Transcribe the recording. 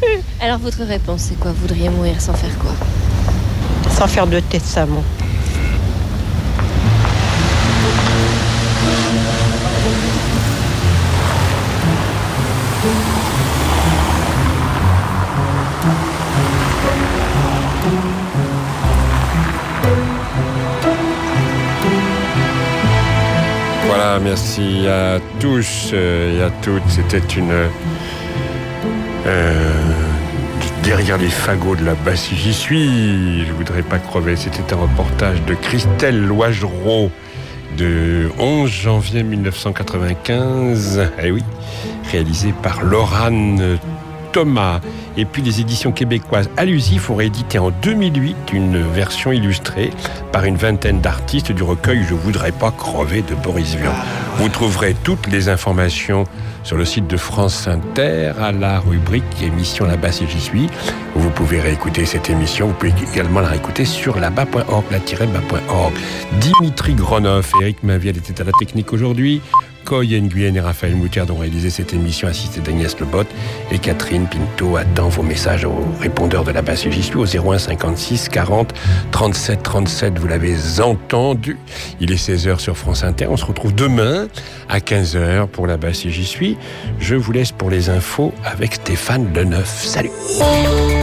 Alors votre réponse, c'est quoi? Vous voudriez mourir sans faire quoi? Sans faire de testament. Voilà, merci à tous et à toutes. C'était derrière les fagots de la basse, j'y suis. Je voudrais pas crever. C'était un reportage de Christelle Loigereau de 11 janvier 1995. Eh oui, réalisé par Laurane Thomas. Et puis les éditions québécoises Allusif auraient édité en 2008 une version illustrée par une vingtaine d'artistes du recueil Je voudrais pas crever de Boris Vian. Vous trouverez toutes les informations sur le site de France Inter à la rubrique émission La Basse et j'y suis. Vous pouvez réécouter cette émission. Vous pouvez également la réécouter sur laba.org, la-bas.org. Dimitri Gronoff et Eric Maviel étaient à la technique aujourd'hui. Coy Nguyen et Raphaël Moutard ont réalisé cette émission, assisté d'Agnès Lebot, et Catherine Pinto attend vos messages au répondeur de La Basse et j'y suis au 01 56 40 37 37. Vous l'avez entendu. Il est 16h sur France Inter. On se retrouve demain à 15h pour La Basse et j'y suis. Je vous laisse pour les infos avec Stéphane Leneuf. Salut.